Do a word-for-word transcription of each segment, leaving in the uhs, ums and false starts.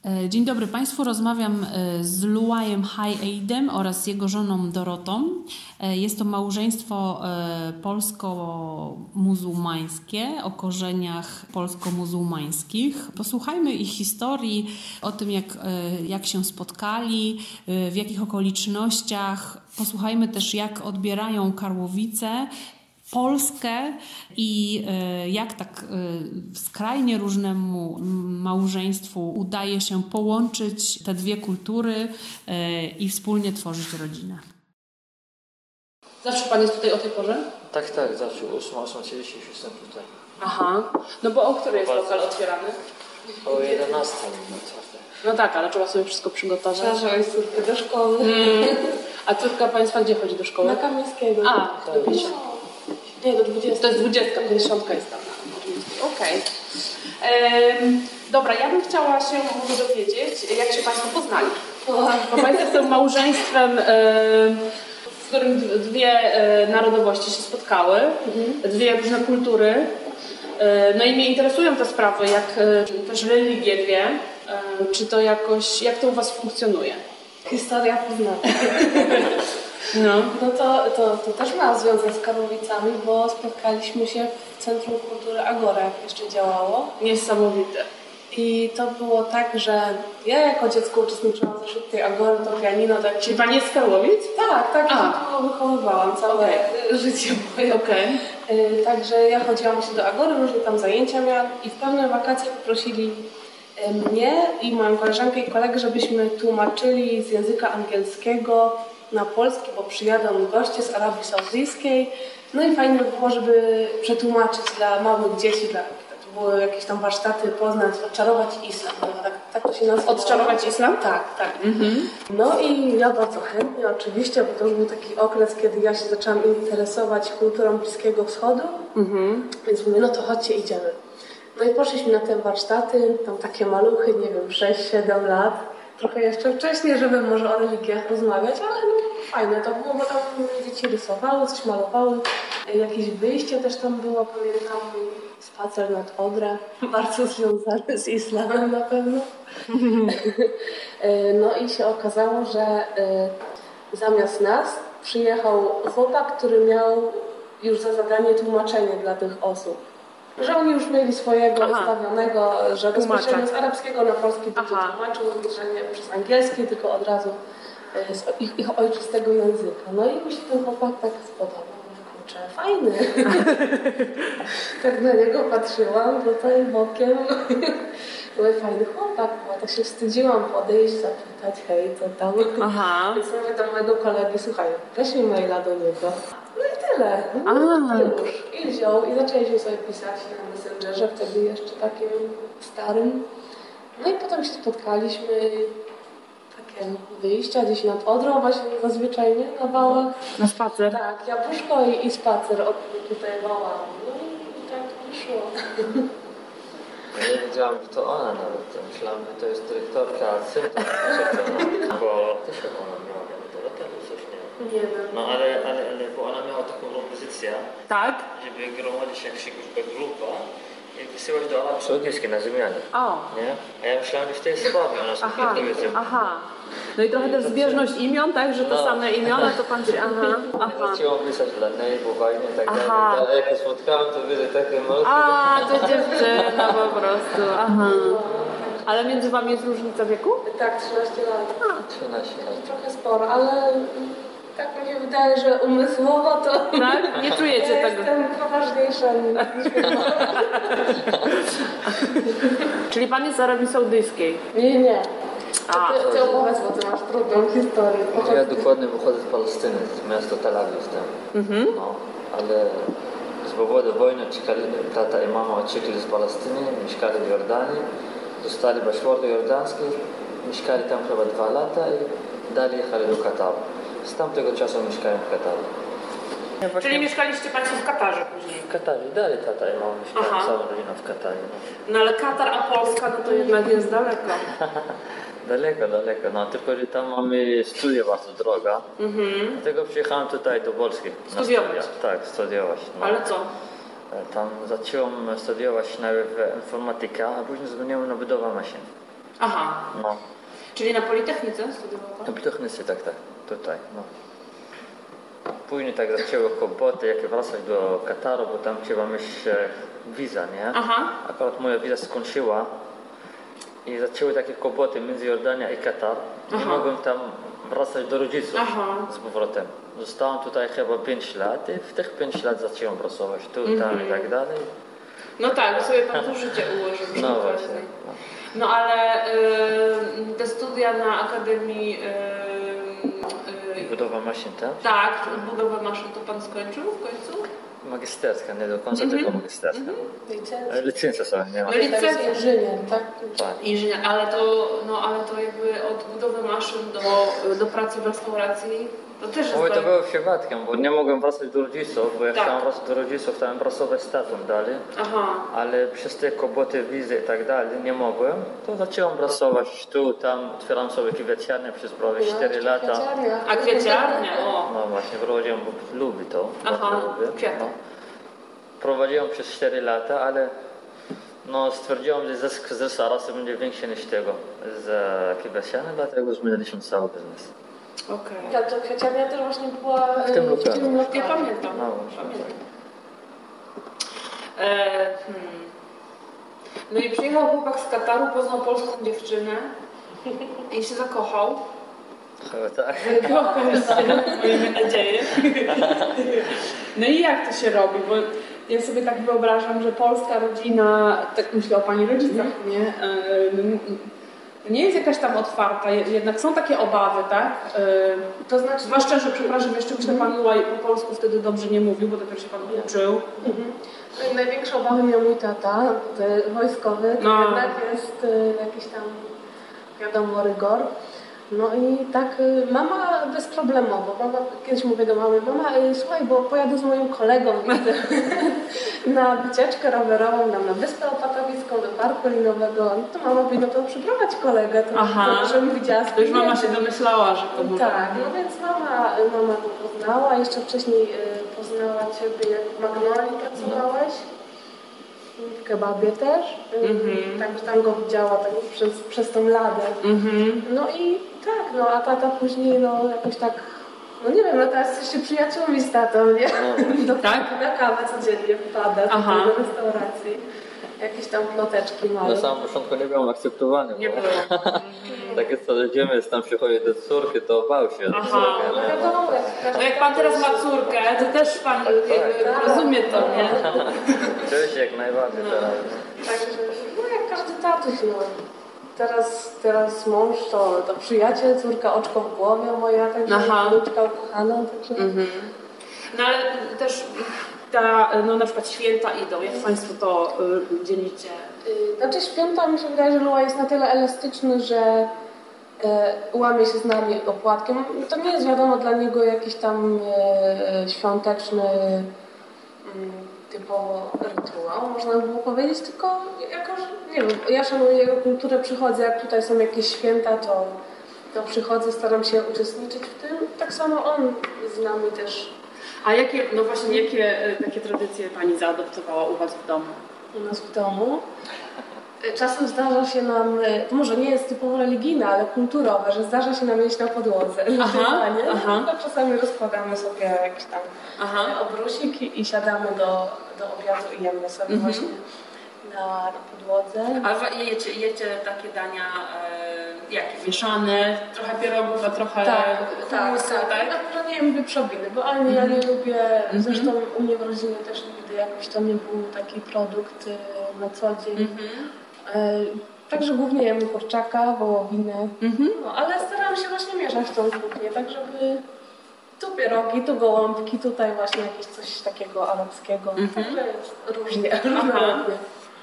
Dzień dobry Państwu. Rozmawiam z Luajem Hajejdem oraz jego żoną Dorotą. Jest to małżeństwo polsko-muzułmańskie o korzeniach polsko-muzułmańskich. Posłuchajmy ich historii, o tym jak, jak się spotkali, w jakich okolicznościach. Posłuchajmy też jak odbierają Karłowice Polskę i jak tak skrajnie różnemu małżeństwu udaje się połączyć te dwie kultury i wspólnie tworzyć rodzinę. Zawsze Pan jest tutaj o tej porze? Tak, tak, zawsze o ósma trzydzieści już jestem tutaj. Aha, no bo o której jest lokal otwierany? O jedenastej. No tak, ale trzeba sobie wszystko przygotować. Trzeba wziąć córkę do szkoły. Mm. A córka Państwa gdzie chodzi do szkoły? Na Kamińskiego. A, do pięćdziesiąt. Nie, do dwudziestki. To jest dwudziestka, pięćdziesiątka jest tam. Okej. Okay. Dobra, ja bym chciała się może dowiedzieć, jak się Państwo poznali. Bo Państwo są małżeństwem, w którym dwie narodowości się spotkały, mhm. dwie różne kultury. No i mnie interesują te sprawy, jak też religie dwie. Czy to jakoś, jak to u Was funkcjonuje? Historia poznania. No, no to, to, to też ma związek z Karłowicami, bo spotkaliśmy się w Centrum Kultury Agora, jak jeszcze działało. Niesamowite. I to było tak, że ja jako dziecko uczestniczyłam zawsze w tej Agory, to pianino. Tak. Czyli Pani jest z Karłowic? Tak, tak, ja tu wychowywałam całe okay. życie moje. Okay. Y, także ja chodziłam się do Agory, różne tam zajęcia miałam i w pewne wakacje poprosili mnie i moją koleżankę i kolegę, żebyśmy tłumaczyli z języka angielskiego na polski, bo przyjadą goście z Arabii Saudyjskiej. No i fajnie by było, żeby przetłumaczyć dla małych dzieci, dla, to były jakieś tam warsztaty, poznać, odczarować islam. No, tak, tak to się nazywa. Odczarować islam? Tak, tak. Mhm. No i ja bardzo chętnie oczywiście, bo to już był taki okres, kiedy ja się zaczęłam interesować kulturą Bliskiego Wschodu. Mhm. Więc mówię, no to chodźcie, idziemy. No i poszliśmy na te warsztaty, tam takie maluchy, nie wiem, sześć siedem lat. Trochę jeszcze wcześniej, żeby może o religiach rozmawiać, ale no, fajne to było, bo tam dzieci rysowały, coś malowały. Jakieś wyjście też tam było, pamiętam, spacer nad Odrę, bardzo związany z islamem na pewno. No i się okazało, że zamiast nas przyjechał chłopak, który miał już za zadanie tłumaczenie dla tych osób. Że oni już mieli swojego Aha. ustawionego, że bezpośrednio z arabskiego na polski będzie tłumaczył, że nie przez angielski, tylko od razu z ich, ich ojczystego języka. No i mi się ten chłopak tak spodobał. Kurczę, fajny. Tak na niego patrzyłam tutaj bokiem. Były fajny chłopak, bo tak się wstydziłam podejść, zapytać, hej, co tam. Aha. Więc mówię do mojego kolegi, słuchaj, weź mi maila do niego. No i tyle. No i już. I wziął i zaczęliśmy sobie pisać na Messengerze, wtedy jeszcze takim starym. No i potem się spotkaliśmy, takie wyjścia gdzieś nad Odrą, właśnie zazwyczaj, nie? Na wałach. Na spacer? Tak, jabłuszko i, i spacer od tutaj wałami. No i tak to szło. Ja nie wiedziałam, że to ona nawet. Myślałam, że to jest dyrektorka centrum, bo też jak ona miała Dorota, coś nie wiem. Nie wiem. No ale, ale, ale bo ona miała taką propozycję, tak? żeby gromadzić jakąś grupa i wysyłać do Arabii Saudyjskiej na ziemianie. O. Nie? A ja myślałam, że w tej sprawie ona sobie aha, aha. No i trochę też zbieżność imion, tak? Że te no. same imiona to Pan się... Aha, aha. Ja zaczęłam pisać dla niej, bo fajnie tak dalej. Ale jak spotkałam, to widzę takie malutkie... A, to dziewczyna po prostu. Aha. Ale między Wami jest różnica wieku? Tak, trzynaście lat. A. trzynaście lat. Trochę sporo, ale tak mi się wydaje, że umysłowo to... Tak? Nie czujecie ja tego? Jestem poważniejsza niż Czyli Pan jest z Arabii Saudyjskiej? Nie, nie. A, ty, ty opowiedz, bo Ty masz trudną historię. Ja dokładnie pochodzę z Palestyny, z miasta Tel Awiw tam. Mhm. No, ale z powodu wojny uciekali, tata i mama uciekli z Palestyny, mieszkali w Jordanii, dostali paszporty jordańskie, mieszkali tam chyba dwa lata i dalej jechali do Kataru. Z tamtego czasu mieszkają w Katarze. Ja właśnie... Czyli mieszkaliście Państwo w Katarze później? W Katarze, dalej tata i mama mieszkają, cała rodzina w Katarze. No. no ale Katar, a Polska, no to jednak jest daleko. Daleko, daleko, no tylko że tam mamy studia bardzo droga. Mhm. Dlatego przyjechałem tutaj do Polski. Studiować? Tak, studiować. No. Ale co? Tam zacząłem studiować najpierw informatykę, a później zmieniłem na budowę maszyn. Aha. No. Czyli na Politechnice studiował pan? Na Politechnice, tak, tak. Tutaj, no. Później tak zaczęły kłopoty, jak wracać do Kataru, bo tam trzeba mieć wiza, nie? Aha. Akurat moja wiza skończyła i zaczęły takie kłopoty między Jordanią i Katar. Nie Aha. mogłem tam wracać do rodziców Aha. z powrotem. Zostałem tutaj chyba pięć lat i w tych pięć lat zacząłem pracować tu, Mhm. tam i tak dalej. No tak, sobie pan tu życie ułożył. No przy właśnie. okazji. No. No ale y, te studia na Akademii y, y, Budowa maszyn, tak? tak, budowę maszyn to pan skończył w końcu? Magisterska, nie do końca, Mhm. tylko magisterska. Licencję. Licencję sobie nie ma. No licencję. To jest inżynier, tak? Tak. Inżynier, ale to, no, ale to jakby od budowy maszyn do, do pracy w restauracji, to też jest... Mówię, to bardzo- było przypadkiem, bo nie mogłem wracać do rodziców, bo jak Tak. chciałem wracać do rodziców, chciałem pracować z tatą dalej, Aha, ale przez te kłopoty, wizy i tak dalej nie mogłem, to zacząłem pracować tu, tam, otwieram sobie kwieciarnię przez prawie cztery lata. Kwieciarnia. a kwieciarnia, o. No właśnie, prowadziłem, bo lubię to, Aha, bardzo lubię. kwiaty. No. Prowadziłem przez cztery lata, ale no, stwierdziłem, że zysk ze zaraz będzie większy niż tego z kwieciarni, dlatego zmieniliśmy cały biznes. Okej. Ja to kwieciarnia też właśnie była W tym e, lokalu. tym lokalu. Ja pamiętam, No właśnie. pamiętam. E, hmm. No i przyjechał chłopak z Kataru, poznał polską dziewczynę i się zakochał. Chyba tak. Zakochał się, miejmy nadzieję. No i jak to się robi? Bo ja sobie tak wyobrażam, że polska rodzina, tak myślę o pani rodzicach, nie? E, n- nie jest jakaś tam otwarta, je- jednak są takie obawy, tak? E, To znaczy, Zwłaszcza, że przepraszam, jeszcze myślę, pan Luaj po polsku wtedy dobrze nie mówił, bo dopiero się pan uczył. mhm. No i największe obawy miał mój tata, te wojskowy, to No. jednak jest e, jakiś tam, wiadomo, rygor. No i tak y, mama bezproblemowo, mama, kiedyś mówię do mamy, mama y, słuchaj, bo pojadę z moim kolegą widzę, na wycieczkę rowerową nam na Wyspę Opatowicką, do Parku Linowego, no to mama mówi, no to przyprowadź kolegę, to, Aha. to żebym widziała. To już mama się zdjęcie. domyślała, że to może... Tak, no więc mama, mama go poznała, jeszcze wcześniej y, poznała Ciebie, jak w Magnolii pracowałeś. W kebabie też, y, Mhm. także tam go widziała tak przez, przez tą ladę. Mhm. No i tak, no a tata później no jakoś tak, no nie wiem, no teraz jesteście przyjaciółmi z tatą, nie? Do, Tak? Na kawę codziennie wpada Aha. do restauracji. Jakieś tam ploteczki małe. Na samym początku nie byłem akceptowany. Nie bo- było. Tak jest co jedziemy, jest tam przychodzi do córki, to bał się do Aha. córki, No nie? wiadomo, No jak pan teraz ma córkę, to też pan tak. rozumie to, nie? Oczywiście, jak najbardziej teraz. Także, no jak każdy tatuś, no. Teraz, teraz mąż to, to przyjaciel, córka oczko w głowie moja, także Aha. wnuczka ukochana, także... Mhm. No ale też ta, no na przykład święta idą, jak państwo to y, dzielicie? Y, Znaczy święta mi się wydaje, że Lua jest na tyle elastyczny, że e, łamie się z nami opłatkiem. To nie jest wiadomo dla niego jakiś tam e, świąteczny mm, typowo rytuał, można by było powiedzieć, tylko jako, że nie wiem, ja szanuję jego kulturę, przychodzę, jak tutaj są jakieś święta, to, to przychodzę, staram się uczestniczyć w tym. Tak samo on z nami też A jakie, no właśnie, jakie y, takie tradycje pani zaadoptowała u was w domu? u nas w domu. Czasem zdarza się nam, to może nie jest typowo religijne, ale kulturowe, że zdarza się nam jeść na podłodze. Aha, nie? aha. No, czasami rozkładamy sobie jakiś tam Aha. obrusik i, i siadamy do, do obiadu i jemy sobie Mhm. właśnie na, na podłodze. A wa- jecie, jecie takie dania e, jakie? Mieszane? Trochę pierogów, a trochę Tak, tak, humusu, tak. tak? Na pewno nie jem wieprzowiny, bo ani ja nie lubię, zresztą u mnie w rodzinie też nigdy jakoś to nie był taki produkt y, na co dzień. Mhm. E, Także głównie jemy kurczaka, wołowinę, Mhm. no, ale staram się właśnie mieszać tą kuchnię, tak żeby tu pierogi, tu gołąbki, tutaj właśnie jakieś coś takiego arabskiego. Mhm. Także jest różnie, różnorodnie.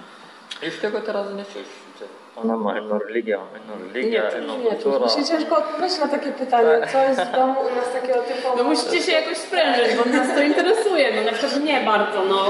I z tego teraz nie czuć. Ona ma inną religię, inną religię, Nie, inną Nie, kulturę. mi się ciężko odpowiedzieć na takie pytanie, co jest w domu u nas takiego typowo... No musicie się jakoś sprężyć, bo nas to interesuje. No na przykład mnie bardzo, no.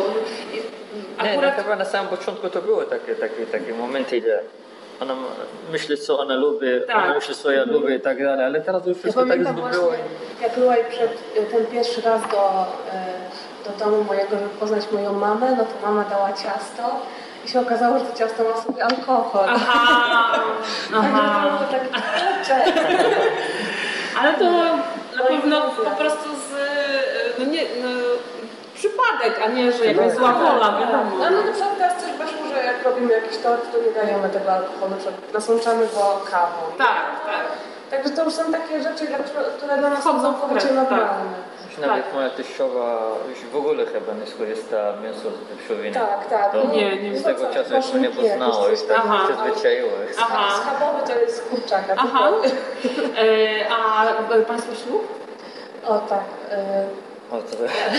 I Nie, akurat... no, chyba na samym początku to były takie, takie, takie momenty, że ona myśli, co ona lubi, Tak. ona myśli, co ja lubię i tak dalej, ale teraz już Ja wszystko tak pamiętam zdobyło. właśnie, jak Luaj przed ten pierwszy raz do, e, do domu mojego, żeby poznać moją mamę, no to mama dała ciasto i się okazało, że to ciasto ma w sobie alkohol. Aha, aha. Także to było takie, kurczę. Ale to na pewno po prostu z, no nie, no, przypadek, a nie, że jakaś zła wola, wiadomo. No, no na przykład teraz też weszło, że jak robimy jakiś tort, to nie dajemy tego alkoholu, że nasączamy go kawą. Tak, tak. Także to już są takie rzeczy, które dla nas Wchodzą są w całkowicie grę, normalne. Nawet Tak. moja teściowa już w ogóle chyba nie skorzysta mięso z wieprzowiny. Tak, tak. To Nie, nie. z tego No co, czasu jeszcze nie maszynki poznało, jakieś już coś tak Aha. przyzwyczaiło. Aha. Schabowy to jest z kurczaka. Aha. tylko- E, a Państwo ślub? O tak. e, O, to,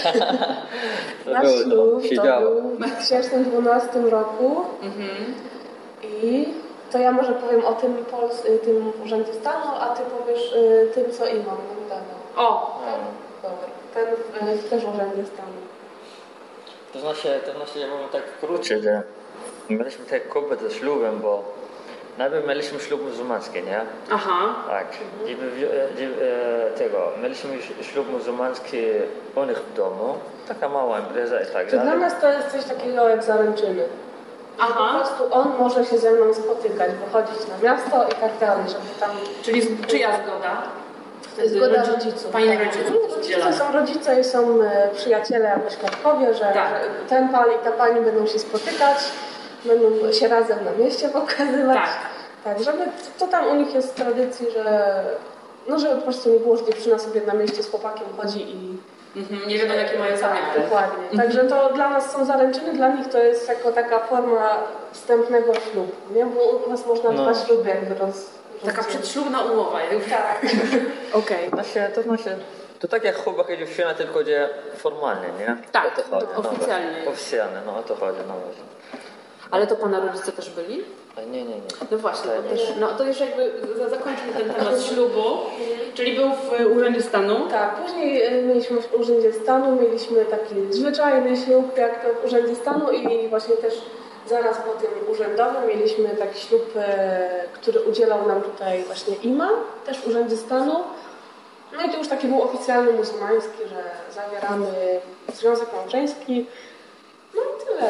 to Nasz było, ślub to to siedziało. był w dwa tysiące dwunastym roku Mhm. i to ja może powiem o tym, Pols- y, tym Urzędzie Stanu, a Ty powiesz y, tym, co imam nam dawał. O, Dobra. Ten y, w też Urzędzie Stanu. To znaczy, to znaczy, ja mówię tak krótsze, że mieliśmy tak kłopot ze ślubem, bo najpierw mieliśmy ślub muzułmański, nie? aha. Tak. I, i, e, tego, mieliśmy ślub muzułmański u nich w domu, taka mała impreza i tak Czy dla dalej. nas to jest coś takiego jak zaręczyny? Że Aha. po prostu on może się ze mną spotykać, wychodzić na miasto i tak dalej, żeby tam... Czyli z- czyja zgoda? Wtedy Zgoda rodzi- rodziców. Pani tak. rodziców jest Rodzice udzielana. są rodzice i są e, przyjaciele albo świadkowie, że, Tak. że ten pan i ta pani będą się spotykać, będą się razem na mieście pokazywać. Tak. Tak, żeby to tam u nich jest w tradycji, że no żeby po prostu nie było, że dziewczyna sobie na mieście z chłopakiem chodzi i Mhm. Nie wiadomo, jakie mają tak, zamiary. dokładnie. Mhm. Także to dla nas są zaręczyny, dla nich to jest jako taka forma wstępnego ślubu, nie? Bo u nas można No. dwa śluby jakby roz... Taka roz- przedślubna umowa. Już. Tak. Okej. Znaczy, to znaczy, to tak jak chłopak i dziewczyna, tylko gdzie formalnie, nie? Tak, O to chodzi, no oficjalnie. właśnie. Oficjalnie, no o to chodzi, no właśnie. Ale to Pana rodzice też byli? A nie, nie, nie. No właśnie, To bo nie. też, no to już jakby za- zakończmy ten temat ślubu, czyli był w Urzędzie Stanu. Tak, później e, mieliśmy w Urzędzie Stanu, mieliśmy taki zwyczajny ślub jak to w Urzędzie Stanu i właśnie też zaraz po tym urzędowym mieliśmy taki ślub, e, który udzielał nam tutaj właśnie imam, też w Urzędzie Stanu. No i to już taki był oficjalny muzułmański, że zawieramy związek małżeński. No i tyle.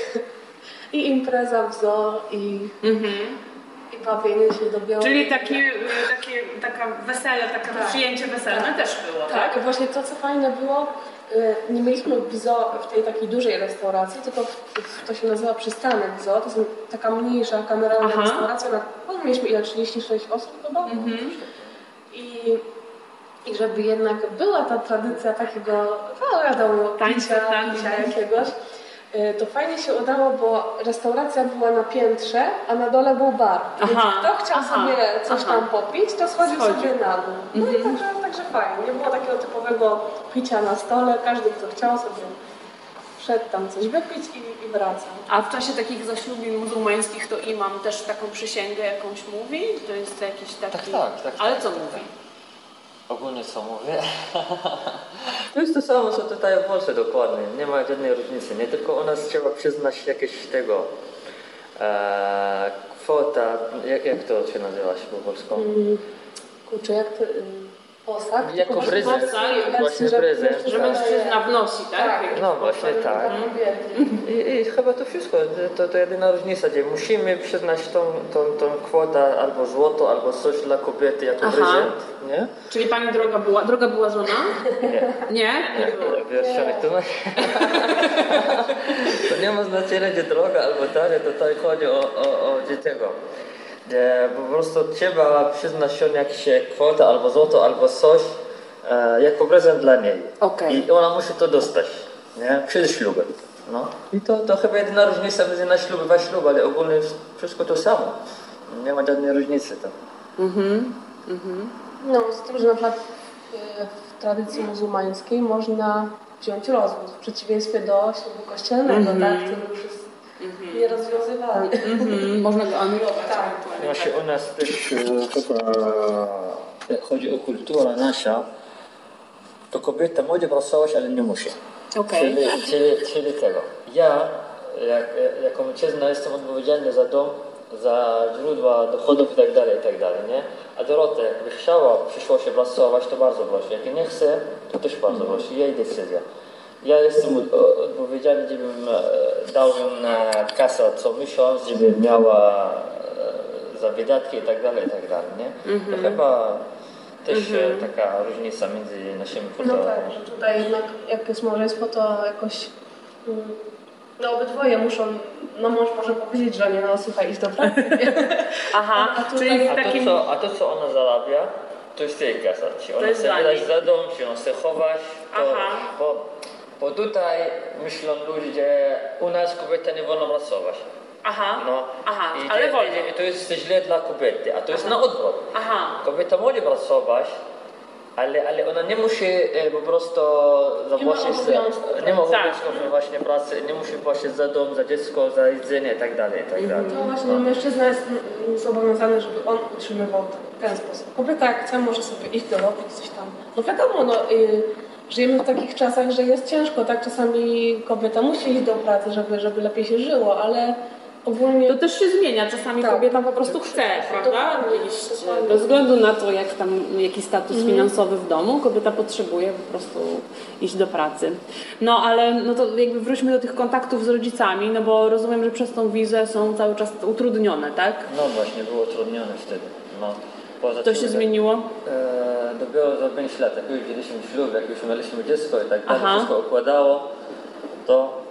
I impreza w zoo i, Mhm. i bawienie się do białego. Czyli taki, y, takie, taka wesele, takie Tak. przyjęcie weselne też było, tak? Tak, właśnie to co fajne było, y, nie mieliśmy w zoo w tej takiej dużej restauracji, tylko w, w, to się nazywa przystanek zoo, to jest taka mniejsza kameralna Aha. restauracja, na, no, mieliśmy ile, trzydzieści sześć osób chyba? Mhm. I, I żeby jednak była ta tradycja takiego, no wiadomo, Tańca, picia, tak. picia jakiegoś, y, to fajnie się udało, bo restauracja była na piętrze, a na dole był bar. Więc Aha, kto chciał aha, sobie coś aha. tam popić, to schodził Schodził. sobie na dół. No i także, także fajnie. Nie było takiego typowego picia na stole. Każdy, kto chciał sobie szedł tam coś wypić i, i wracał. A w czasie takich zaślubin muzułmańskich to imam też taką przysięgę jakąś mówi? To jest jakiś taki... Tak, tak, tak, Ale tak, co tak, mówi? Ogólnie co mówię? To jest to samo, co tutaj w Polsce dokładnie. Nie ma żadnej różnicy. Nie tylko u nas trzeba przyznać jakieś tego e, kwota, jak, jak to się nazywa się po polsku? Mm, kurczę, jak to... Y, posag? Jako Tylko prezent. posag, Właśnie że prezent. mężczyzna Że mężczyzna daje- wnosi, tak? Tak. Jakiś No właśnie posag tak. dla kobiety. I, I chyba to wszystko, to, to jedyna różnica, gdzie musimy przyznać tą, tą, tą kwotę albo złoto, albo coś dla kobiety jako Aha. prezent, nie? Czyli pani droga była, droga była żona? Nie. Nie? Nie było. Wierszony, to, to nie ma znaczenia, gdzie droga albo tanie, to tutaj chodzi o, o, o gdzie tego. Gdzie po prostu trzeba przyznać się jakąś kwotę albo złoto, albo coś e, jako prezent dla niej. Okej. I ona musi to dostać, nie? Przed ślubem. No. I to, to chyba jedyna różnica między na ślub a ślub, ale ogólnie wszystko to samo. Nie ma żadnej różnicy tam. Mhm. Mhm. No, z tym, że na przykład y, w tradycji muzułmańskiej można wziąć rozwód, w przeciwieństwie do ślubu kościelnego, tak, który już jest nierozwiązywalny. Mhm. Można go anulować. Tak. ewentualnie, Właśnie u nas też e, chyba, jak chodzi o kulturę nasza, to kobieta może pracować, ale nie musi. Okej. Czyli, czyli, czyli tego. Ja, jak, jako mężczyzna, jestem odpowiedzialny za dom, za źródła dochodów i tak dalej, i tak dalej, nie? A Dorota, jakby chciała w przyszłości pracować, to bardzo proszę. Jak nie chce, to też bardzo proszę. Jej decyzja. Ja jestem odpowiedzialny, żebym dał na kasę co miesiąc, żeby miała za wydatki i tak dalej, i tak dalej, nie? Mm-hmm. To chyba też mm-hmm. taka różnica między naszymi kulturami. No tak, że tutaj jednak jak jest małżeństwo, to jakoś no obydwoje muszą, no mąż może powiedzieć żonie, no słuchaj, idź do pracy. Aha, a, tutaj, czyli a, takim... to, co, a to co ona zarabia, to jest jej kasa. Czy ona chce wydać za dom, czy ona chce chować, to, bo, bo tutaj myślą ludzie, u nas kobieta nie wolno pracować. Aha, no. aha, I ale te, wolno. I to jest źle dla kobiety, a to jest aha. na odwrót. Aha. Kobieta może pracować, ale, ale ona nie musi e, po prostu zapłacić, nie ma obowiązków tak. właśnie pracy, nie musi płacić za dom, za dziecko, za jedzenie i tak dalej, i tak dalej. No właśnie, no. mężczyzna jest zobowiązany, żeby on utrzymywał w ten sposób. Kobieta jak chce, może sobie iść do roboty, coś tam. No wiadomo, no, y, żyjemy w takich czasach, że jest ciężko, tak? Czasami kobieta musi iść do pracy, żeby, żeby lepiej się żyło, ale ogólnie... To też się zmienia. Czasami tak. kobieta po prostu chce, prawda? Iść, bez względu na to, jak tam, jaki status mm. finansowy w domu, kobieta potrzebuje po prostu iść do pracy. No ale no to jakby wróćmy do tych kontaktów z rodzicami, no bo rozumiem, że przez tą wizę są cały czas utrudnione, tak? No właśnie, było utrudnione wtedy. No. To się zmieniło? E, dopiero za pięć lat, jak już wzięliśmy ślub, jak już mieliśmy dziecko i tak dalej, wszystko układało, to...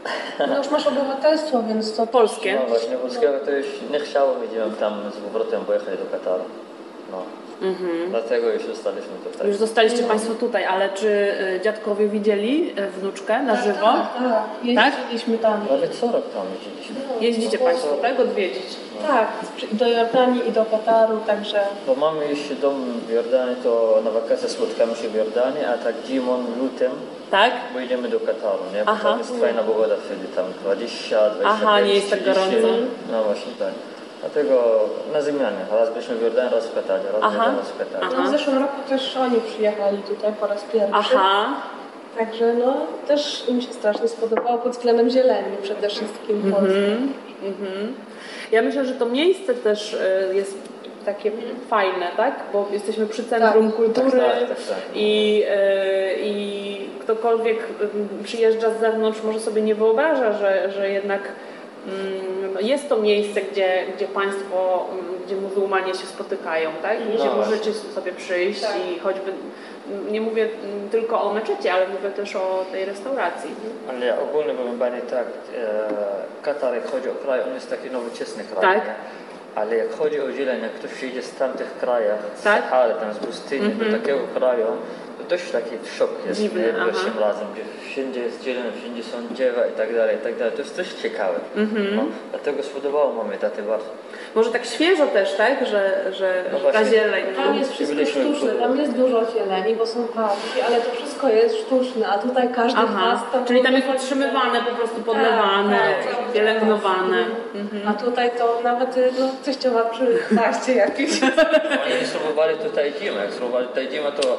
No już masz obywatelstwo, więc to... Polskie? No właśnie, polskiego to już nie chciało, widziałem tam z powrotem pojechać do Kataru. No. Mhm. Dlatego już zostaliśmy tutaj. Już zostaliście no. Państwo tutaj, ale czy y, dziadkowie widzieli y, wnuczkę na tak, żywo? Tak, tak. Jeździliśmy tak? tam. Nawet co rok tam jeździliśmy. No, Jeździcie no, Państwo, tak? Odwiedzić? No. Tak, do Jordanii i do Kataru, także... Bo mamy jeszcze dom w Jordanii, to na wakacje spotkamy się w Jordanii, a tak zimą, lutym tak? pojedziemy do Kataru, nie? Bo tam jest fajna pogoda wtedy, tam dwadzieścia, dwadzieścia pięć, aha, nie jest tak gorąco. No właśnie tak. Dlatego na zmianę. Raz byliśmy w Jordanii, raz w Katarze, raz, aha. raz w Katarze. No w zeszłym roku też oni przyjechali tutaj po raz pierwszy. Aha. Także no też im się strasznie spodobało pod względem zieleni przede wszystkim w Polsce. Mm-hmm. Ja myślę, że to miejsce też jest takie fajne, tak? Bo jesteśmy przy centrum tak. kultury tak, tak, tak, tak. I, i ktokolwiek przyjeżdża z zewnątrz może sobie nie wyobraża, że, że jednak jest to miejsce, gdzie, gdzie państwo, gdzie muzułmanie się spotykają, tak? I gdzie no możecie sobie przyjść tak. i choćby, nie mówię tylko o meczecie, ale mówię też o tej restauracji. Ale ja ogólnie powiem Pani tak, e, Katar jak chodzi o kraj, on jest taki nowoczesny kraj, tak? nie? Ale jak chodzi o zieleń, jak ktoś przyjdzie z tamtych krajów, z tak? Sahary, tam z pustyni, mm-hmm. do takiego kraju, to też taki szok jest, dziwny, nie? Pierwszym razem, gdzie wszędzie jest zieleń, wszędzie są drzewa i tak dalej, i tak dalej. To jest też ciekawe. Mm-hmm. No, dlatego spodobało mamie taty bardzo. Może tak świeżo też, tak? Że, że no ta zieleń. Tam jest wszystko sztuczne, tam jest dużo zieleni, bo są parki, ale to wszystko jest sztuczne, a tutaj każdy pas tam... Czyli tam jest utrzymywane, po prostu podlewane, tak, tak, pielęgnowane. Mhm. A tutaj to nawet no, teściowa przy zaście jakieś. Oni spróbowali tutaj zimę, jak spróbowali tutaj zimę, to...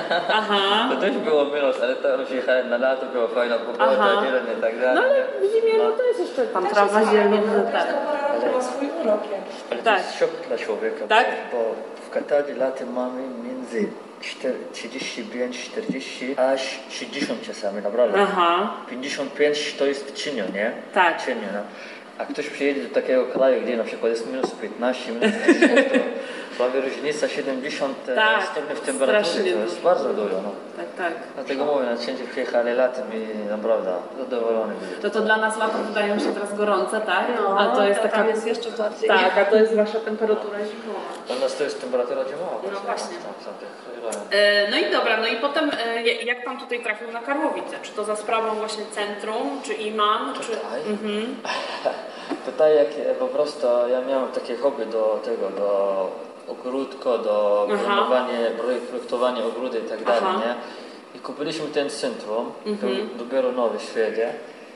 Aha. to też było minus, ale tam przyjechałem na lato, była fajna pogoda, zieleń i tak dalej. No ale w zimie no, to jest jeszcze tam trawa zieleń. To ma swój urok. Ale tak. to jest szok dla człowieka, tak? bo w Katarze latem mamy między trzydzieści pięć, czterdzieści aż sześćdziesiąt czasami, naprawdę. Aha. pięćdziesiąt pięć to jest cienio, nie? Tak. Cienio, no. A ktoś przyjedzie do takiego kraju, gdzie na przykład jest minus piętnaście, minus dziesięć, to prawie różnica siedemdziesiąt tak, stopni w temperaturze, to jest bardzo dużo. No. Tak, tak. Dlatego mówię, na wszędzie przyjechali latem i naprawdę zadowolony byli. To to dla nas lato wydają się teraz gorące, tak? No, a to jest taka... taka... jest jeszcze bardziej. Tak, a to jest wasza temperatura zimowa. U nas to jest temperatura zimowa. No właśnie. Tam, tam, no i dobra, no i potem jak pan tutaj trafił na Karłowice? Czy to za sprawą właśnie centrum, czy imam? Czy... Tutaj? Mhm. Tutaj jak po prostu ja miałem takie hobby do tego, do ogródko, do projektowania ogródy i tak dalej, nie? I kupiliśmy ten centrum, mhm. dopiero nowy w Szwedzie.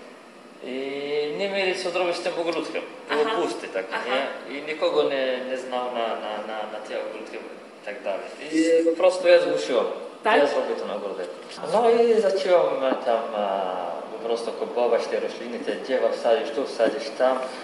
I nie mieli co zrobić z tym ogródkiem. Było aha. pusty tak, nie? I nikogo nie, nie znał na, na, na, na tym ogródkiem i tak dalej. I po prostu ja zgłosiłem. Tak? Ja zrobię ten ogródek. No i zacząłem tam a, po prostu kupować te rośliny, te drzewa wsadzić tu, wsadzić tam.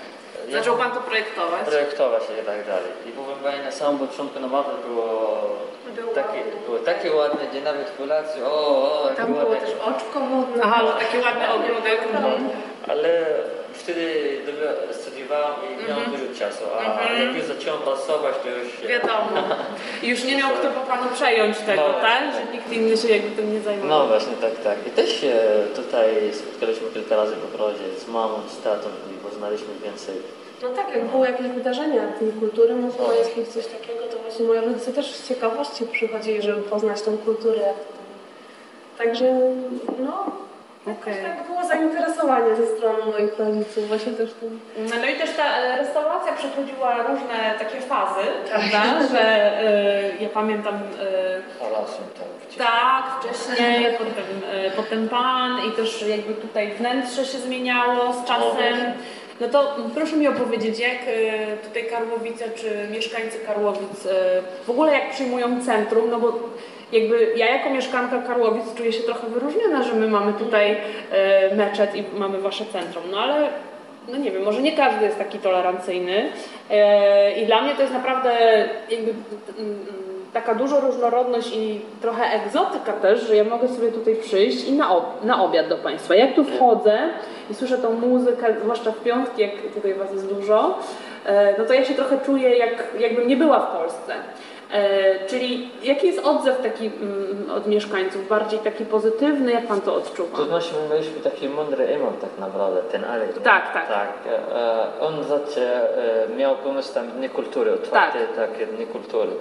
Zaczął Pan to projektować? Projektować i tak dalej. I powiem Pani, na samym początku naprawdę było takie, było takie ładne, gdzie nawet Polacy, o, o, tam było ładne. też oczko wodne. Aha, że taki ładny ogródek. Mhm. Ale wtedy studiowałem i miałem Mhm. dużo czasu, a Mhm. jak już zacząłem pracować, to już... Wiadomo. I już nie miał kto po Panu przejąć tego, No, tak? tak. Że nikt inny się jakby tym nie zajmował. No właśnie, tak, tak. I też e, tutaj spotkaliśmy kilka razy po drodze z mamą, z tatą i poznaliśmy więcej. No tak, jak były jakieś wydarzenia Dni Kultury Muzułmańskiej, coś takiego, to właśnie moi rodzice też z ciekawości przychodzili, żeby poznać tą kulturę. Jak to tam. Także no, Okej. okay. tak było zainteresowanie ze strony moich rodziców właśnie też tym. No i też ta e, restauracja przechodziła różne takie fazy, prawda? Że e, ja pamiętam e, Halasem tam wcześniej. tak, wcześniej, potem, e, potem Pan i też jakby tutaj wnętrze się zmieniało z czasem. No to proszę mi opowiedzieć, jak e, tutaj Karłowice, czy mieszkańcy Karłowic, e, w ogóle jak przyjmują centrum, no bo jakby ja jako mieszkanka Karłowic czuję się trochę wyróżniona, że my mamy tutaj e, meczet i mamy wasze centrum, no ale no nie wiem, może nie każdy jest taki tolerancyjny e, i dla mnie to jest naprawdę jakby mm, taka duża różnorodność i trochę egzotyka też, że ja mogę sobie tutaj przyjść i na, ob- na obiad do Państwa. Jak tu wchodzę i słyszę tą muzykę, zwłaszcza w piątki, jak tutaj Was jest dużo, e, no to ja się trochę czuję, jak, jakbym nie była w Polsce. E, czyli jaki jest odzew taki mm, od mieszkańców? Bardziej taki pozytywny? Jak Pan to odczuwa? To znaczy, my mieliśmy taki mądry imam tak naprawdę, ten Alek. Tak, tak. Tak. E, on zaczął, e, miał pomysł tam dni kultury, otwarte tak. takie dni kultury.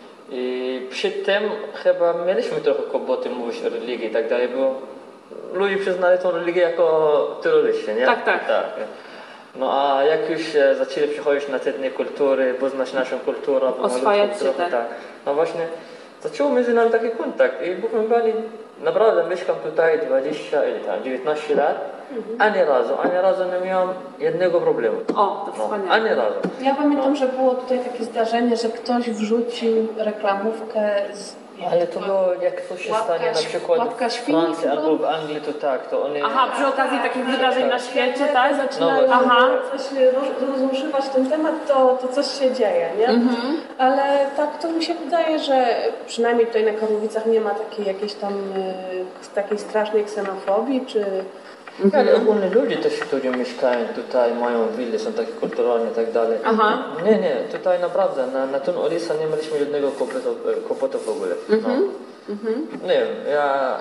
I przy tym chyba mieliśmy trochę kłopoty mówić o religii i tak dalej, bo ludzie przyznali tą religię jako terroryści, nie? Tak, tak. tak. No a jak już e, zaczęli przychodzić na te dni kultury, poznać naszą kulturę, oswajać się, trochę, tak. tak. No właśnie, zaczął między nami taki kontakt i powiem Pani, naprawdę mieszkam tutaj dwadzieścia, ile tam, dziewiętnaście lat, mhm. ani razu, ani razu nie miałam jednego problemu. O, to wspaniale. No, ani razu. Ja pamiętam, że było tutaj takie zdarzenie, że ktoś wrzucił reklamówkę z... Ale to było, jak coś się Łapka, stanie na przykład łapka w świni Francji chyba? albo w Anglii, to tak, to oni... Aha, przy okazji takich wydarzeń na świecie, tak? Zaczynają No, aha. coś roz- rozruszywać ten temat, to, to coś się dzieje, nie? Mhm. Ale tak to mi się wydaje, że przynajmniej tutaj na Karłowicach nie ma takiej jakiejś tam y, takiej strasznej ksenofobii, czy... Mhm. Ale ogólnie ludzie też, którzy mieszkają tutaj, mają willy, są takie kulturalne i tak dalej. Aha. Nie, nie, tutaj naprawdę, na, na tym Olisa nie mieliśmy jednego kłopotu, kłopotu w ogóle. Mhm. No. Mhm. Nie wiem, ja...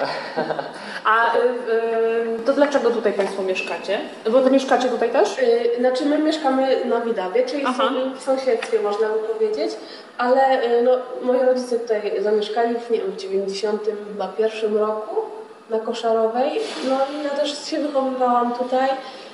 A y, y, to dlaczego tutaj Państwo mieszkacie? Bo to mieszkacie tutaj też? Y, znaczy my mieszkamy na Widawie, czyli Aha. w sąsiedztwie można by powiedzieć, ale y, no, moi rodzice tutaj zamieszkali w, nie wiem, w dziewięćdziesiątym pierwszym roku na Koszarowej. No i ja też się wychowywałam tutaj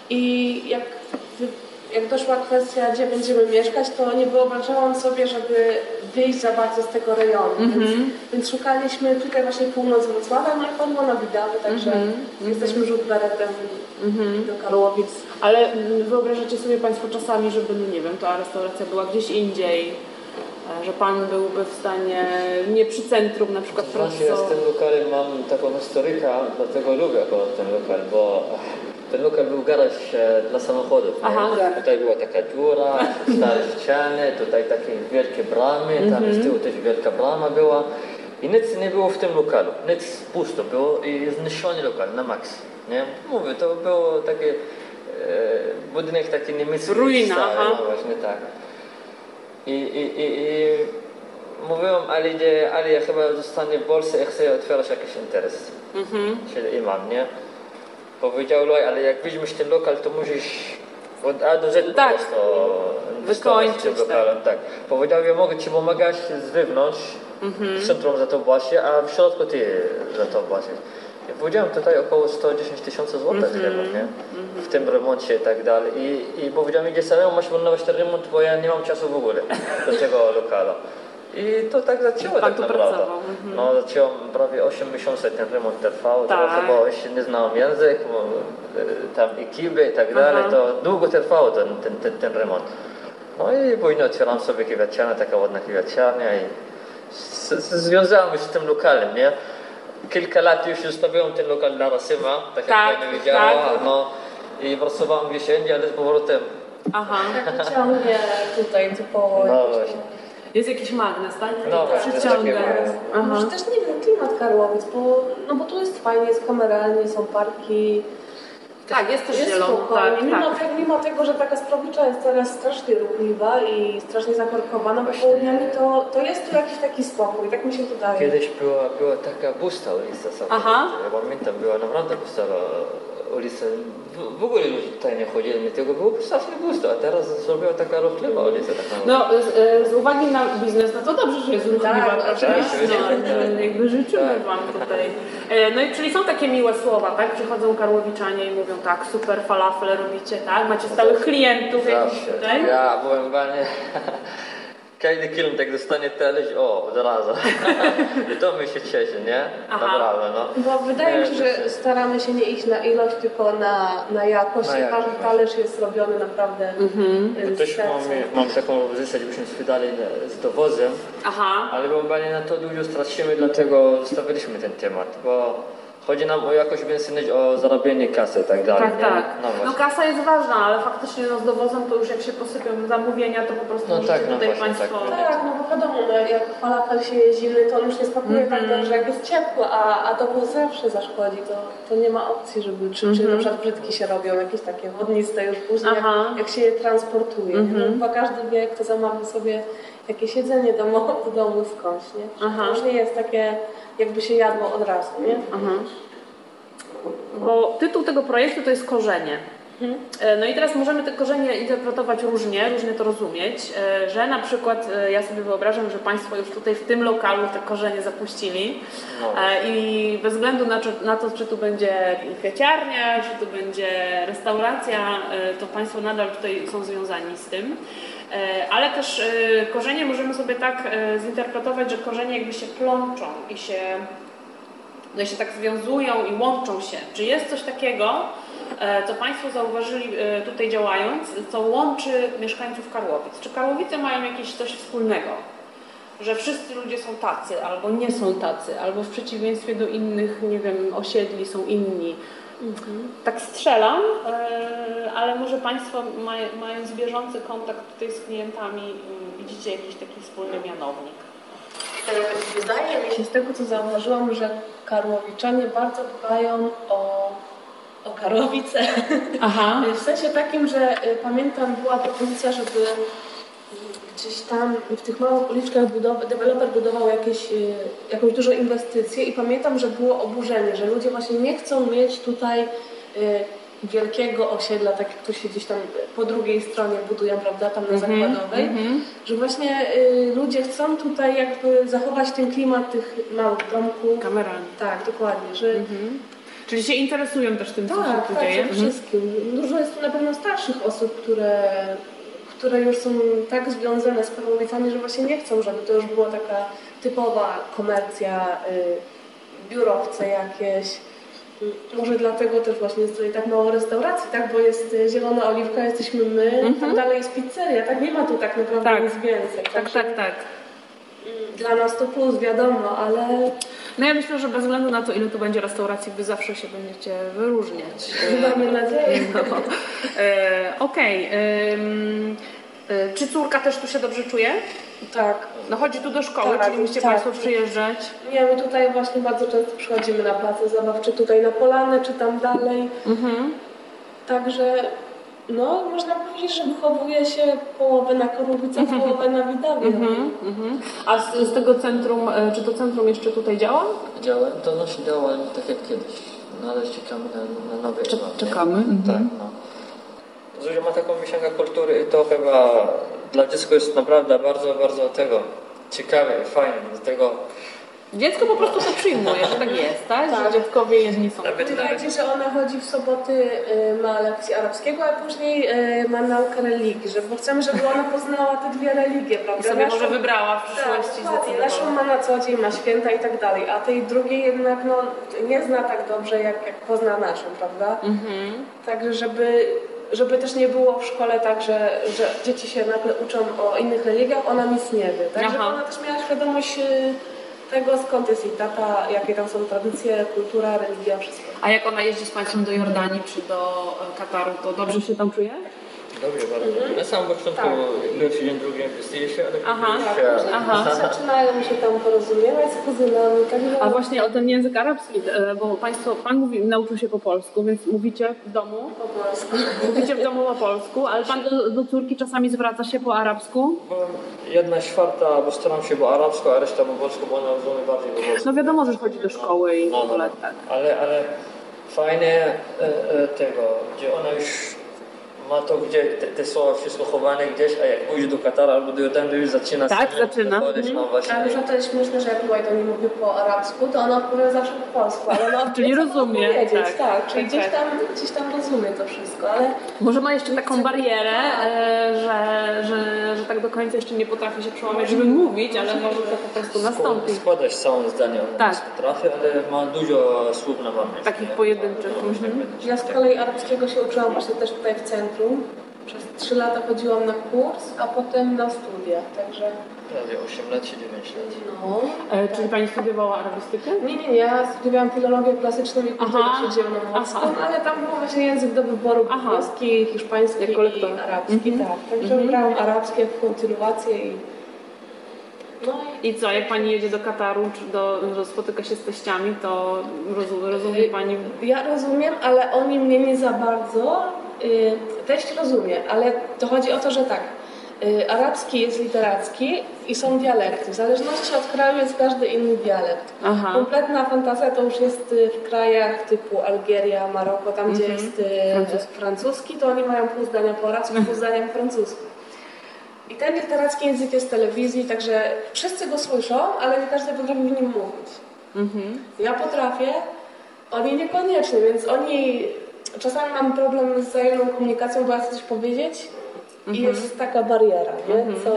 i jak, jak doszła kwestia, gdzie będziemy mieszkać, to nie wyobrażałam sobie, żeby wyjść za bardzo z tego rejonu. Mhm. Więc, więc szukaliśmy tutaj właśnie północ Wrocławia, no i padło na Widawę, także Mhm. jesteśmy rzut beretem Mhm. do Karłowic. Ale mm, wyobrażacie sobie Państwo czasami, żeby, no nie wiem, ta restauracja była gdzieś indziej, e, że Pan byłby w stanie nie przy centrum na przykład Właśnie ja z tym lokalem mam taką historykę, dlatego lubię akurat ten lokal, bo ten lokal był garaż e, dla samochodów. Nie? Aha. Tutaj była taka dziura, stare ściany, tutaj takie wielkie bramy, tam Mhm. z tyłu też wielka brama była. I nic nie było w tym lokalu, nic pusto było i zniszczony lokal na maks. Nie? Mówię, to było takie e, budynek taki niemiecki. Ruina, stary, aha. no właśnie tak. I, i, i, i mówiłem, ale, ale ja chyba zostanę w Polsce i chcę otwierać jakiś interes. Mhm. Czyli imam, nie? Powiedział, Loj, ale jak weźmiesz ten lokal, to musisz od A do Z Tak. po prostu inwestować w tym Wykończyć, lokalem. Tak. Powiedział, ja mogę Ci pomagać z wewnątrz, Mhm. w centrum za to płacić, a w środku Ty za to płacisz. Ja powiedziałem tutaj około sto dziesięć tysięcy złotych Mhm. chyba, nie? W tym remoncie i tak dalej. I, i powiedziałem, idzie samemu, masz planować ten remont, bo ja nie mam czasu w ogóle do tego lokalu. I to tak zaczęło Pan tak tu naprawdę. pracował, mhm. No zacząłem prawie osiem miesięcy ten remont trwał, Tak. trochę, bo jeszcze nie znałem język, bo, e, tam ekipy i tak dalej, Aha. to długo trwało ten, ten, ten, ten remont. No i później otwieram sobie kwiaciarnię, taka ładna kwiaciarnia i z, z, związałem się z tym lokalem, nie? Kilka lat już zostawiłem ten lokal dla Rasyma, tak jak Tak, ja nie wiedziała, tak. no i pracowałem gdzieś indziej, ale z powrotem Aha. Tak ciągnie tutaj typowo. No właśnie. Jest jakiś magnes, tak? No właśnie, to jest takie Aha. Może też nie wiem, klimat Karłowic, bo, no bo tu jest fajnie, jest kameralnie, są parki. Tak, jest też Jest zielono. spokojnie. Tak, mimo, tak. Te, mimo tego, że taka Strowicza jest teraz strasznie ruchliwa i strasznie zakorkowana, bo Właśnie. południami to, to jest tu jakiś taki spokój, tak mi się wydaje. Kiedyś była, była taka pusta ulica sobie. Aha. Ja pamiętam, była naprawdę pusta ulica. W, w ogóle ludzie tutaj nie chodzili, tego było strasznie pusto, a teraz zrobiła taka ruchliwa ulica. Taka No, z, z uwagi na biznes, no to dobrze, że jest ruchliwa, Tak, prawda? oczywiście. No, jakby życzymy Tak. Wam tutaj. E, No i czyli są takie miłe słowa, tak? Przychodzą karłowiczanie i mówią tak, super falafel robicie, tak? Macie stałych klientów jakichś Zawsze. tutaj? Ja byłem panie. Każdy klient jak dostanie teleć, o, od razu. I to mi się cieszy, nie? Aha. Naprawdę, no. Bo wydaje mi się, Nie, że to staramy się nie iść na ilość, tylko na, na jakość. Na I jakość, każdy właśnie. talerz jest robiony naprawdę y, z Też sercem. mam, mam taką propozycję, żebyśmy sprzedali z dowozem, Aha. ale bo panie na to dużo stracimy, dlatego zostawiliśmy ten temat, bo chodzi nam o jakość benzyny, o zarabianie kasy i tak dalej. Tak, nie? tak. No, No właśnie. kasa jest ważna, ale faktycznie no, z dowozem to już jak się posypią zamówienia, to po prostu No możecie tak, no tutaj właśnie, Państwo... tak. Tak, no bo wiadomo, no, jak falafel się je zimny, to on już nie smakuje Mhm. tak dobrze, jak jest ciepło, a, a dowóz zawsze zaszkodzi, to, to nie ma opcji, żeby, czy, czy Mhm. na przykład brytki się robią, jakieś takie wodniste już później, Aha. jak, jak się je transportuje. Mhm. No, bo każdy wie, kto zamawia sobie jakieś jedzenie domowe w domu skądś, nie? Aha. To już nie jest takie, jakby się jadło od razu, nie? Mhm. Bo tytuł tego projektu to jest korzenie. E, No i teraz możemy te korzenie interpretować różnie, różnie to rozumieć, e, że na przykład e, ja sobie wyobrażam, że Państwo już tutaj w tym lokalu te korzenie zapuścili No. e, i bez względu na, czy- na to, czy tu będzie kwieciarnia, czy tu będzie restauracja, e, to Państwo nadal tutaj są związani z tym. E, Ale też e, korzenie możemy sobie tak e, zinterpretować, że korzenie jakby się plączą i się no i się tak związują i łączą się. Czy jest coś takiego, e, co Państwo zauważyli e, tutaj działając, co łączy mieszkańców Karłowic? Czy Karłowice mają jakieś coś wspólnego? Że wszyscy ludzie są tacy, albo nie są tacy, albo w przeciwieństwie do innych, nie wiem, osiedli są inni. Tak strzelam, e, ale może Państwo maj, mając bieżący kontakt tutaj z klientami, m, widzicie jakiś taki wspólny mianownik? Wydaje mi się z tego, co zauważyłam, że Karłowiczanie bardzo dbają o, o Karłowice. Aha. W sensie takim, że y, pamiętam, była propozycja, żeby gdzieś tam w tych małych uliczkach budow- deweloper budował jakieś, y, jakąś dużą inwestycję i pamiętam, że było oburzenie, że ludzie właśnie nie chcą mieć tutaj y, wielkiego osiedla, tak jak to się gdzieś tam po drugiej stronie budują, prawda, tam na Zakładowej, że właśnie y, ludzie chcą tutaj jakby zachować ten klimat tych małych domków. Kameralnie. Tak, dokładnie, że Czyli się interesują też tym, co się tak, tu tak, dzieje? przede wszystkim. Dużo jest tu na pewno starszych osób, które, które już są tak związane z Karłowicami, że właśnie nie chcą, żeby to już była taka typowa komercja, y, biurowce jakieś. Może dlatego też właśnie jest tutaj tak mało restauracji, tak? Bo jest y, Zielona Oliwka, jesteśmy my, tam dalej jest pizzeria, tak? Nie ma tu tak naprawdę Tak. nic więcej. Tak, Także, tak, tak. mm, Dla nas to plus, wiadomo, ale No ja myślę, że bez względu na to, ile tu będzie restauracji, wy zawsze się będziecie wyróżniać. mamy nadzieję. No. E, Okej. Ym, e, Czy córka też tu się dobrze czuje? Tak. No chodzi tu do szkoły, Tak, czyli musicie tak. Państwo przyjeżdżać. Nie, my tutaj właśnie bardzo często przychodzimy na place zabaw, czy tutaj na Polanę, czy tam dalej. Także no, można powiedzieć, że wychowuje się połowę na Karłowicach, połowę na Widawie. Mhm. A z, z tego centrum, e, czy to centrum jeszcze tutaj działa? Działa, to znaczy działa tak jak kiedyś, no ale czekamy na, na nowe Czek- chyba, nie? czekamy, mhm. Tak, no. Zuzia ma taką mieszankę kultury i to chyba dla dziecka jest naprawdę bardzo, bardzo tego ciekawe i fajne, dlatego Dziecko po prostu to przyjmuje, że tak jest, tak? Tak. Że dziadkowie jedni są. nawet, Wydaje nawet się, że ona chodzi w soboty, y, ma lekcję arabskiego, a później y, ma naukę religii, że, bo chcemy, żeby ona poznała te dwie religie, I prawda? sobie Naszą- może wybrała w Tak, przyszłości dokładnie. Naszą zdecydowała. ma na co dzień, ma święta i tak dalej, a tej drugiej jednak no, nie zna tak dobrze, jak, jak pozna naszą, prawda? Mhm. Także żeby, żeby też nie było w szkole tak, że, że dzieci się nagle uczą o innych religiach, ona nic nie wie. Tak, żeby Aha. ona też miała świadomość y, tego, skąd jest jej tata, jakie tam są tradycje, kultura, religia, wszystko. A jak ona jeździ z Państwem do Jordanii czy do e, Kataru, to dobrze się tam czuje? Dobrze, bardzo. Mhm. Na samym początku tak. Pierwszy dzień, drugi dzień się, ale aha, się... aha. Zaczynają się tam porozumiewać z kuzynami. Tak. A właśnie o ten język arabski, bo państwo, pan mówi, nauczył się po polsku, więc mówicie w domu? Po polsku. Mówicie w domu po polsku, ale pan do, do córki czasami zwraca się po arabsku? Bo jedna czwarta, bo staram się po arabsku, a reszta po polsku, bo ona rozumie bardziej po polsku. No wiadomo, że chodzi do szkoły i no, w ogóle no. tak. Ale, ale fajnie e, e, tego, gdzie ona już ma to, gdzie te, te słowa wszystko chowane gdzieś, a jak pójdzie do Kataru albo do Jordanii, to już zaczyna tak, samym zaczyna. dochodzić, no właśnie. Ale że to jest śmieszne, że jak Wojt nie mówi po arabsku, to ona odpowiada zawsze po polsku, ale ona czyli rozumie, tak, tak, czyli tak, gdzieś, tak. tam, gdzieś tam rozumie to wszystko, ale... Może ma jeszcze taką barierę, e, że, że, że tak do końca jeszcze nie potrafi się przełamać, żeby mówić, ale może to po prostu nastąpi. Składać całe zdanie, ona tak. potrafi, ale ma dużo słów na pamięć. Takich nie? pojedynczych. Mhm. Ja z kolei arabskiego się uczyłam właśnie też tutaj w centrum. Przez trzy lata chodziłam na kurs, a potem na studia, także... Prawie osiem lat czy dziewięć lat. No. E, czyli pani studiowała arabistykę? Nie, nie, nie. Ja studiowałam filologię klasyczną i kulturę śródziemnomorską, ale tam był właśnie język do wyboru włoski, hiszpański i arabski. Mhm. Tak, także wybrałam mhm. arabskie w kontynuację i... No i... I co, jak pani jedzie do Kataru, czy do, że spotyka się z teściami, to rozumie, rozumie pani? Ja rozumiem, ale oni mnie nie za bardzo. Teść rozumie, ale to chodzi o to, że tak, arabski jest literacki i są dialekty. W zależności od kraju jest każdy inny dialekt. Aha. Kompletna fantazja to już jest w krajach typu Algieria, Maroko, tam gdzie mhm. jest francuski. francuski, to oni mają pół zdania po arabsku, pół zdania po francusku. I ten literacki język jest w telewizji, także wszyscy go słyszą, ale nie każdy potrafi w nim mówić. Mhm. Ja potrafię, oni niekoniecznie, więc oni... Czasami mam problem z wzajemną komunikacją, bo ja chcę coś powiedzieć i mhm. jest taka bariera, nie? Mhm. Co,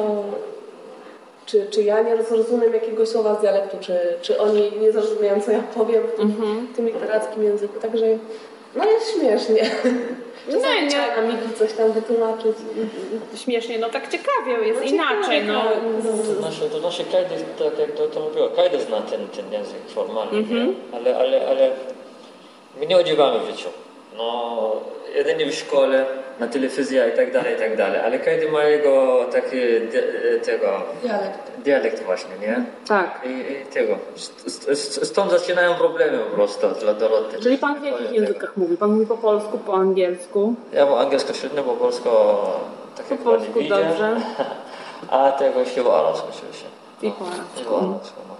czy, czy ja nie rozumiem jakiegoś słowa z dialektu, czy, czy oni nie zrozumieją, co ja powiem w tym, mhm. w tym literackim języku. Także no jest śmiesznie. Czasami nie, trzeba na migi coś tam wytłumaczyć. Śmiesznie, no tak ciekawie, jest no, inaczej. Ciekawie, no. To nasze, to nasze Kajdy, tak jak to, to mówiła, Kajdy zna ten, ten język formalny, mhm. ale, ale, ale my nie używamy w życiu. No, jedynie w szkole, na telewizji i tak dalej, i tak dalej. Ale każdy ma jego taki tego dialekt. dialekt właśnie, nie? Tak. I, i tego. Stąd zaczynają problemy po prostu dla Doroty. Czyli pan w jakich językach tego. mówi? Pan mówi po polsku, po angielsku? Ja po angielsku średnio, po polsku tak po polsku nie dobrze. A tego się po arabsku oczywiście. I po arabsku. I po arabsku, no.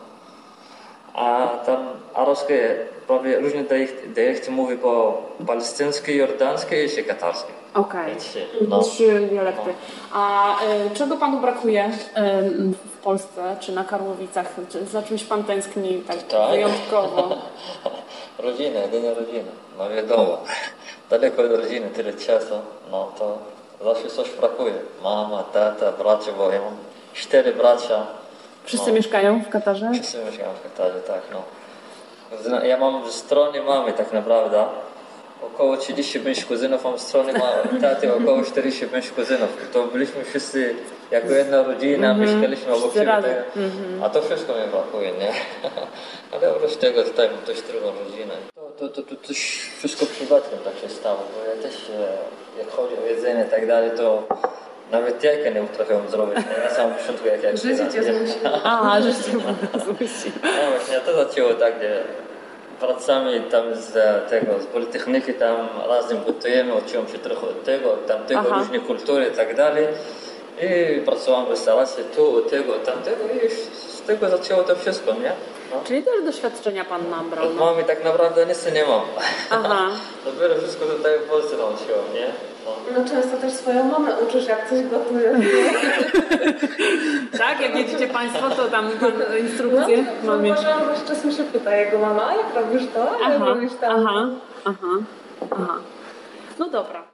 A tam arabskie prawie różne dialekty mówi po palestyńskie, jordańskie i katarskie. Okej, okay. no. trzy dialekty. A y, czego panu brakuje y, w Polsce, czy na Karłowicach? Czy za czymś pan tęskni tak Tutaj? wyjątkowo? Rodzina, jedynie rodzina. No wiadomo, daleko od rodziny, tyle czasu, no to zawsze coś brakuje. Mama, tata, bracia, bo ja mam cztery bracia. Wszyscy no. mieszkają w Katarze? Wszyscy mieszkają w Katarze, tak, no. Ja mam ze strony mamy tak naprawdę około trzydzieści pięć kuzynów, mam ze strony taty około czterdzieści pięć kuzynów. To byliśmy wszyscy jako jedna rodzina, mm-hmm. mieszkaliśmy obok siebie, mm-hmm. a to wszystko mi brakuje, nie? Ale oprócz tego tutaj mam też drugą rodzinę. To, to, to, to też wszystko przypadkiem tak się stało, bo ja też jak chodzi o jedzenie i tak dalej, to nawet jajka nie potrafiłem zrobić, nie? Na samym początku jak jak Życie cię zmusi. A, życie zmusi. No właśnie, to zaczęło tak, gdzie wracamy tam z tego, z Politechniki, tam razem gotujemy, uczyłem się trochę od tego, tamtego, Aha. różne kultury i tak dalej. I pracowałem w restauracji tu, tego, tamtego i z tego zaczęło to wszystko, nie? No. Czyli też doświadczenia pan nabrał? Od mamy tak naprawdę nic nie mam. Aha. Dopiero wszystko tutaj w Polsce nauczyłem, nie? No. no często też swoją mamę uczysz, jak coś gotuje. Tak? Jak jedziecie państwo, to tam pan instrukcje no, ma mieć. Może czasem się pyta jego mama, a jak robisz to, a jak aha, robisz tam. Aha, aha, aha. No dobra.